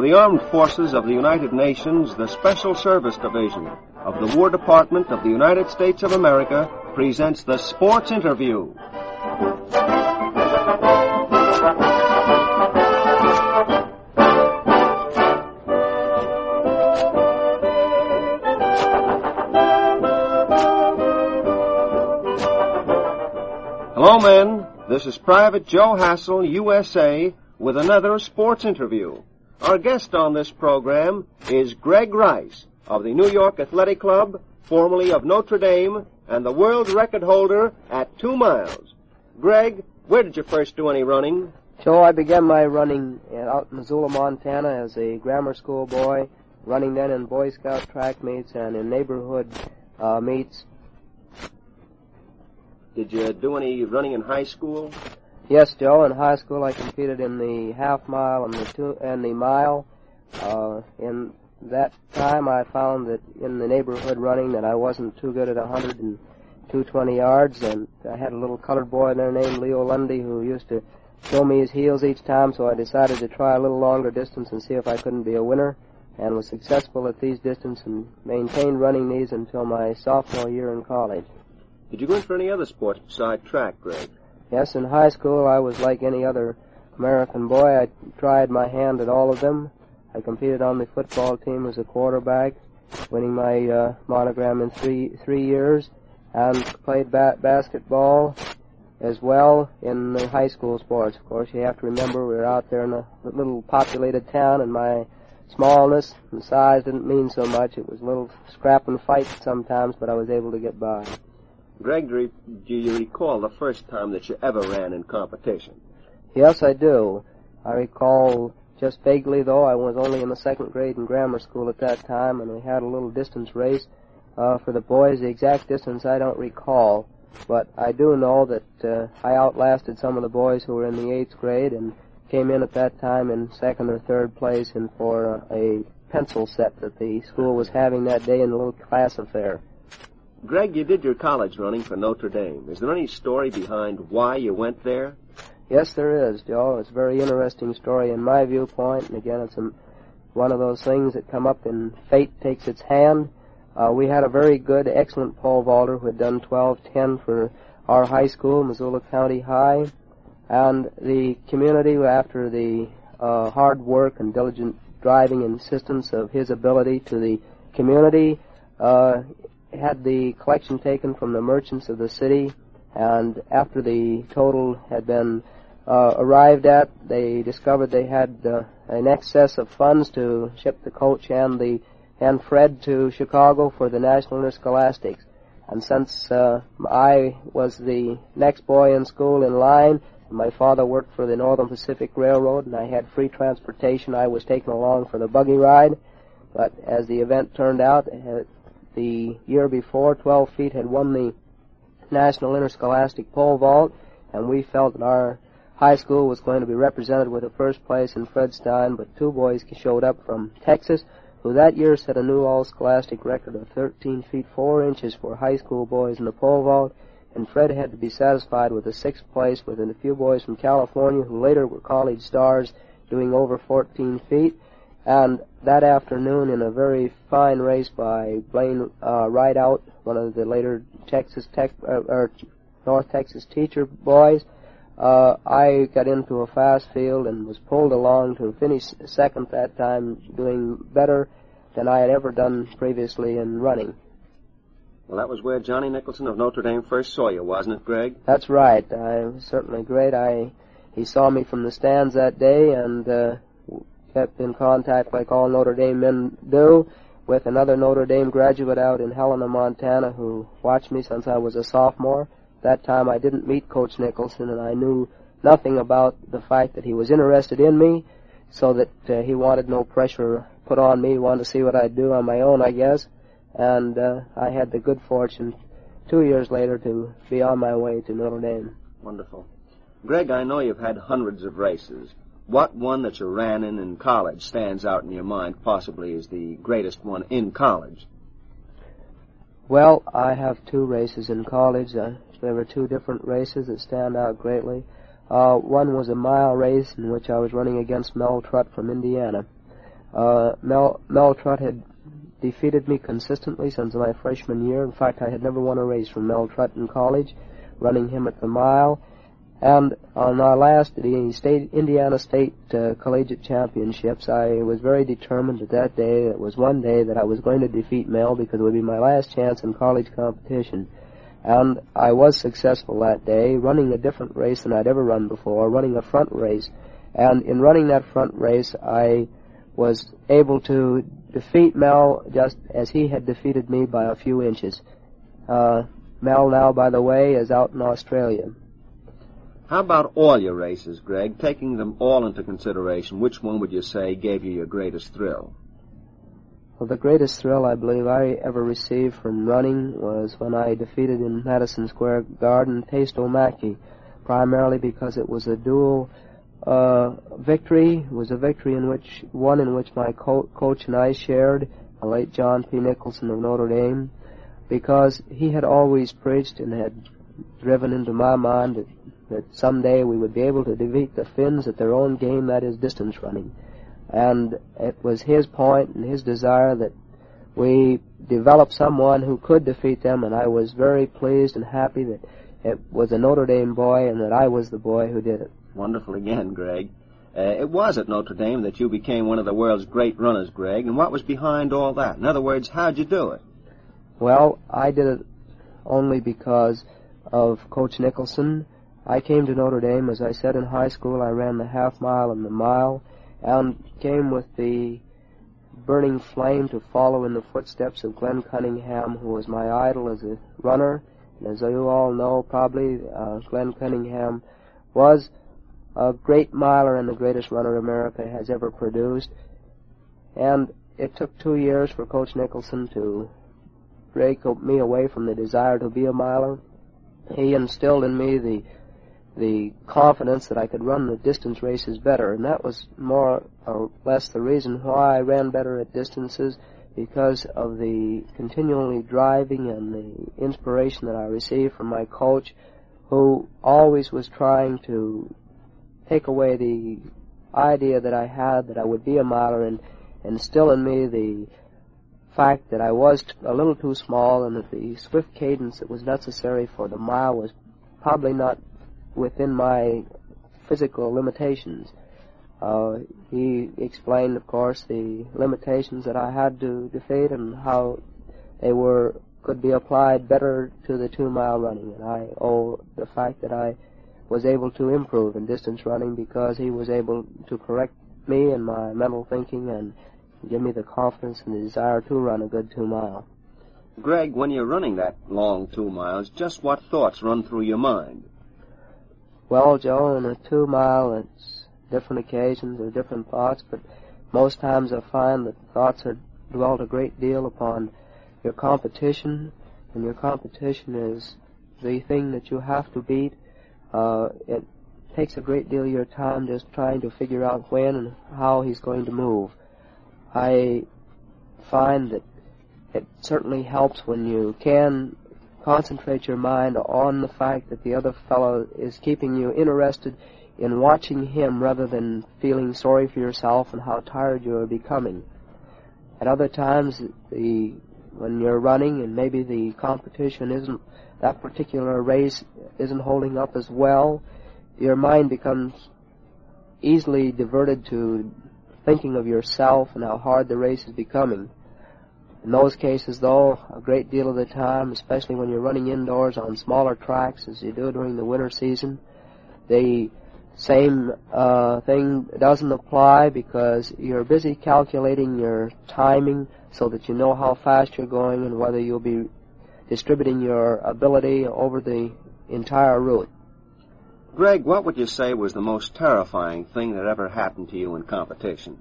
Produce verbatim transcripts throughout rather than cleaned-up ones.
the Armed Forces of the United Nations, the Special Service Division of the War Department of the United States of America presents the Sports Interview. Hello, men. This is Private Joe Hassel, U S A, with another sports interview. Our guest on this program is Greg Rice of the New York Athletic Club, formerly of Notre Dame, and the world record holder at two miles. Greg, where did you first do any running? Joe, I began my running out in Missoula, Montana as a grammar school boy, running then in Boy Scout track meets and in neighborhood uh, meets. Did you do any running in high school? Yes, Joe. In high school, I competed in the half mile and the two and the mile. Uh, in that time, I found that in the neighborhood running that I wasn't too good at one hundred and two twenty yards, and I had a little colored boy there named Leo Lundy who used to show me his heels each time. So I decided to try a little longer distance and see if I couldn't be a winner, and was successful at these distances and maintained running these until my sophomore year in college. Did you go in for any other sports besides track, Greg? Yes, in high school I was like any other American boy. I tried my hand at all of them. I competed on the football team as a quarterback, winning my uh, monogram in three three years, and played ba- basketball as well in the high school sports. Of course, you have to remember we were out there in a little populated town, and my smallness and size didn't mean so much. It was a little scrap and fight sometimes, but I was able to get by. Greg, do you recall the first time that you ever ran in competition? Yes, I do. I recall just vaguely, though. I was only in the second grade in grammar school at that time, and we had a little distance race uh, for the boys. The exact distance I don't recall, but I do know that uh, I outlasted some of the boys who were in the eighth grade and came in at that time in second or third place and for uh, a pencil set that the school was having that day in a little class affair. Greg, you did your college running for Notre Dame. Is there any story behind why you went there? Yes, there is, Joe. It's a very interesting story in my viewpoint, and again, it's a, one of those things that come up and fate takes its hand. Uh, we had a very good, excellent pole vaulter who had done twelve ten for our high school, Missoula County High, and the community, after the uh, hard work and diligent driving insistence of his ability to the community, uh, had the collection taken from the merchants of the city, and after the total had been uh, arrived at, they discovered they had uh, an excess of funds to ship the coach and the and Fred to Chicago for the National Interscholastics. And since uh, I was the next boy in school in line, and my father worked for the Northern Pacific Railroad, and I had free transportation, I was taken along for the buggy ride. But as the event turned out, it the year before, twelve feet had won the National Interscholastic Pole Vault, and we felt that our high school was going to be represented with the first place in Fred Stein, but two boys showed up from Texas, who that year set a new all-scholastic record of thirteen feet four inches for high school boys in the pole vault, and Fred had to be satisfied with the sixth place within a few boys from California who later were college stars doing over fourteen feet. And that afternoon, in a very fine race by Blaine uh, Rideout, one of the later Texas Tech uh, or North Texas teacher boys, uh, I got into a fast field and was pulled along to finish second that time, doing better than I had ever done previously in running. Well, that was where Johnny Nicholson of Notre Dame first saw you, wasn't it, Greg? That's right. I was certainly great. I he saw me from the stands that day and Uh, kept in contact, like all Notre Dame men do, with another Notre Dame graduate out in Helena, Montana, who watched me since I was a sophomore. That time I didn't meet Coach Nicholson, and I knew nothing about the fact that he was interested in me, so that uh, he wanted no pressure put on me. He wanted to see what I'd do on my own, I guess. And uh, I had the good fortune two years later to be on my way to Notre Dame. Wonderful. Greg, I know you've had hundreds of races. What one that you ran in in college stands out in your mind possibly as the greatest one in college? Well, I have two races in college. Uh, there were two different races that stand out greatly. Uh, one was a mile race in which I was running against Mel Trutt from Indiana. Uh, Mel, Mel Trutt had defeated me consistently since my freshman year. In fact, I had never won a race from Mel Trutt in college, running him at the mile. And on our last the state, Indiana State uh, Collegiate Championships, I was very determined that that day, it was one day that I was going to defeat Mel because it would be my last chance in college competition. And I was successful that day, running a different race than I'd ever run before, running a front race. And in running that front race, I was able to defeat Mel just as he had defeated me by a few inches. Uh, Mel now, by the way, is out in Australia. How about all your races, Greg? Taking them all into consideration, which one would you say gave you your greatest thrill? Well, the greatest thrill I believe I ever received from running was when I defeated in Madison Square Garden Taste O'Mackey, primarily because it was a dual uh, victory. It was a victory in which one in which my co- coach and I shared, the late John P. Nicholson of Notre Dame, because he had always preached and had driven into my mind that, that someday we would be able to defeat the Finns at their own game, that is distance running. And it was his point and his desire that we develop someone who could defeat them, and I was very pleased and happy that it was a Notre Dame boy and that I was the boy who did it. Wonderful again, Greg. Uh, it was at Notre Dame that you became one of the world's great runners, Greg, and what was behind all that? In other words, how'd you do it? Well, I did it only because of Coach Nicholson. I came to Notre Dame, as I said, in high school. I ran the half mile and the mile, and came with the burning flame to follow in the footsteps of Glenn Cunningham, who was my idol as a runner. And as you all know, probably, uh, Glenn Cunningham was a great miler and the greatest runner America has ever produced. And it took two years for Coach Nicholson to break me away from the desire to be a miler. He instilled in me the the confidence that I could run the distance races better, and that was more or less the reason why I ran better at distances, because of the continually driving and the inspiration that I received from my coach, who always was trying to take away the idea that I had that I would be a miler and instill in me the fact that I was a little too small and that the swift cadence that was necessary for the mile was probably not within my physical limitations. Uh, he explained, of course, the limitations that I had to defeat and how they were could be applied better to the two-mile running. And I owe the fact that I was able to improve in distance running because he was able to correct me in my mental thinking and give me the confidence and the desire to run a good two-mile. Greg, when you're running that long two miles, just what thoughts run through your mind? Well, Joe, in a two-mile, it's different occasions or different thoughts, but most times I find that thoughts are dwelt a great deal upon your competition, and your competition is the thing that you have to beat. Uh, it takes a great deal of your time just trying to figure out when and how he's going to move. I find that it certainly helps when you can concentrate your mind on the fact that the other fellow is keeping you interested in watching him rather than feeling sorry for yourself and how tired you are becoming. At other times, the when you're running and maybe the competition isn't, that particular race isn't holding up as well, your mind becomes easily diverted to thinking of yourself and how hard the race is becoming. In those cases, though, a great deal of the time, especially when you're running indoors on smaller tracks as you do during the winter season, the same uh, thing doesn't apply because you're busy calculating your timing so that you know how fast you're going and whether you'll be distributing your ability over the entire route. Greg, what would you say was the most terrifying thing that ever happened to you in competition?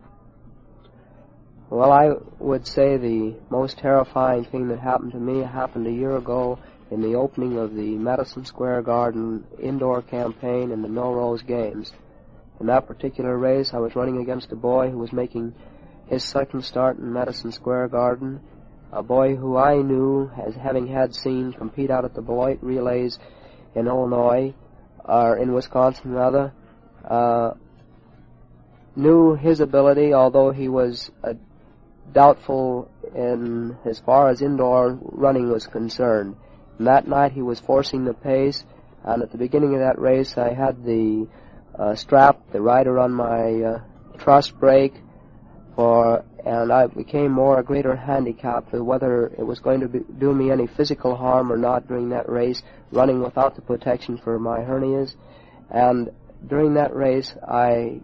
Well, I would say the most terrifying thing that happened to me happened a year ago in the opening of the Madison Square Garden indoor campaign in the Melrose Games. In that particular race, I was running against a boy who was making his second start in Madison Square Garden, a boy who I knew as having had seen compete out at the Beloit Relays in Illinois, or in Wisconsin rather. Uh, knew his ability, although he was uh, doubtful in as far as indoor running was concerned. And that night he was forcing the pace, and at the beginning of that race I had the uh, strap, the rider on my uh, truss brake, for, and I became more a greater handicap to whether it was going to be, do me any physical harm or not during that race, running without the protection for my hernias. And during that race I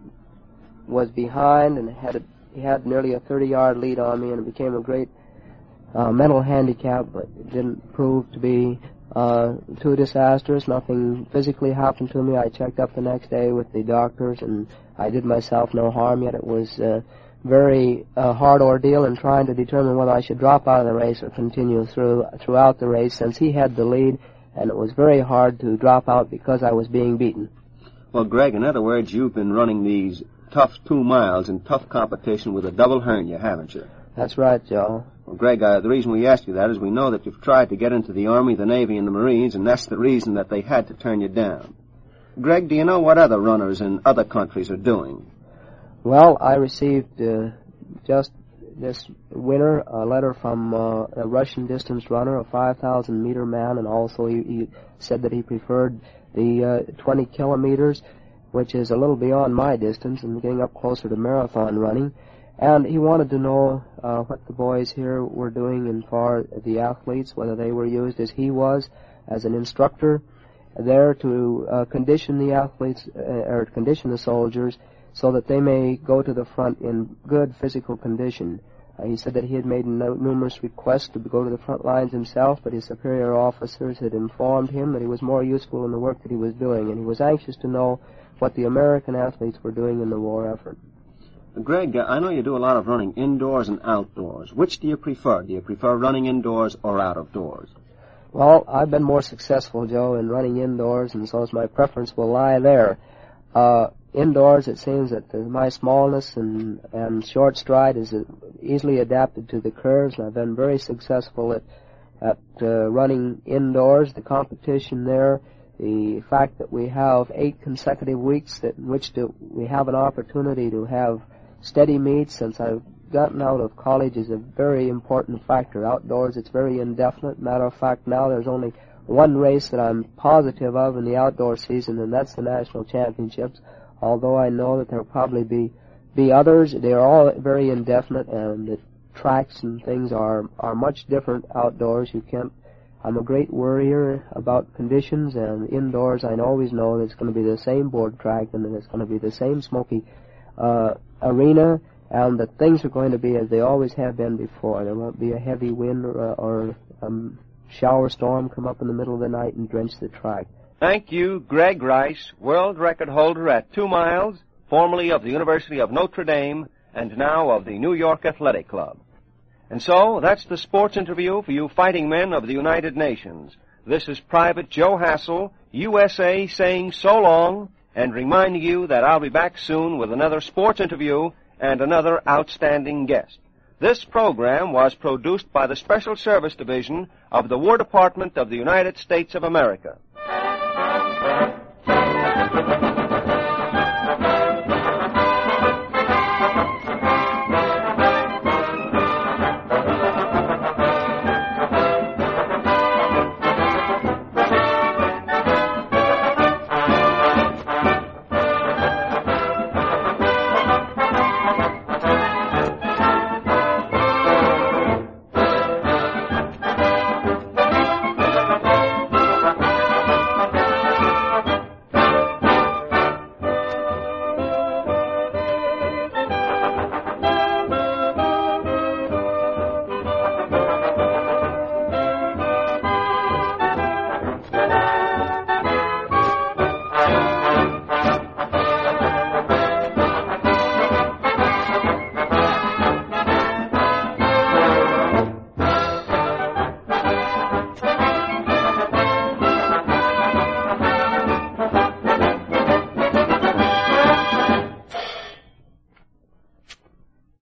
was behind and had a, he had nearly a thirty-yard lead on me, and it became a great uh, mental handicap, but it didn't prove to be uh, too disastrous. Nothing physically happened to me. I checked up the next day with the doctors, and I did myself no harm, yet it was a very uh, hard ordeal in trying to determine whether I should drop out of the race or continue through throughout the race, since he had the lead, and it was very hard to drop out because I was being beaten. Well, Greg, in other words, you've been running these tough two miles in tough competition with a double hernia, haven't you? That's right, Joe. Well, Greg, uh, the reason we ask you that is we know that you've tried to get into the Army, the Navy, and the Marines, and that's the reason that they had to turn you down. Greg, do you know what other runners in other countries are doing? Well, I received uh, just this winter a letter from uh, a Russian distance runner, a five thousand meter man, and also he, he said that he preferred the uh, twenty kilometers, which is a little beyond my distance and getting up closer to marathon running. And he wanted to know uh, what the boys here were doing in far the athletes, whether they were used as he was, as an instructor, there to uh, condition the athletes, uh, or condition the soldiers, so that they may go to the front in good physical condition. Uh, he said that he had made no, numerous requests to go to the front lines himself, but his superior officers had informed him that he was more useful in the work that he was doing, and he was anxious to know what the American athletes were doing in the war effort. Greg, I know you do a lot of running indoors and outdoors. Which do you prefer? Do you prefer running indoors or out of doors? Well, I've been more successful, Joe, in running indoors, and so my preference will lie there. Uh, indoors, it seems that the, my smallness and, and short stride is easily adapted to the curves, and I've been very successful at, at uh, running indoors. The competition there, the fact that we have eight consecutive weeks that, in which to, we have an opportunity to have steady meets since I've gotten out of college is a very important factor. Outdoors, it's very indefinite. Matter of fact, now there's only one race that I'm positive of in the outdoor season, and that's the National Championships. Although I know that there'll probably be be others, they're all very indefinite, and the tracks and things are are much different outdoors. You can't. I'm a great worrier about conditions, and indoors I always know that it's going to be the same board track and that it's going to be the same smoky uh, arena, and that things are going to be as they always have been before. There won't be a heavy wind or, or um, shower storm come up in the middle of the night and drench the track. Thank you, Greg Rice, world record holder at two miles, formerly of the University of Notre Dame and now of the New York Athletic Club. And so, that's the sports interview for you fighting men of the United Nations. This is Private Joe Hassel, U S A, saying so long and reminding you that I'll be back soon with another sports interview and another outstanding guest. This program was produced by the Special Service Division of the War Department of the United States of America.